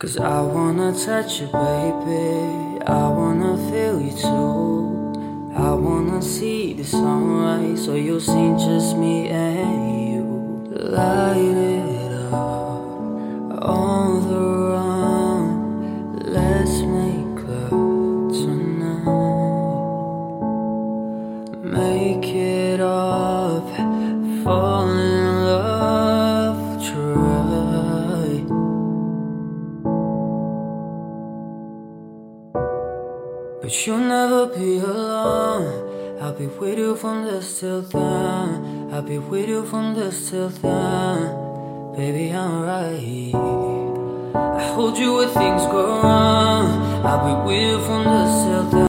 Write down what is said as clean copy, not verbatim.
'Cause I wanna touch you, baby. I wanna feel you too. I wanna see the sunrise, so you'll see just me and you. Light it up on the run. Let's make love tonight. Make it up, fall in love, try. But you'll never be alone. I'll be with you from this till then. I'll be with you from this till then. Baby, I'm right. I hold you when things go wrong. I'll be with you from this till then.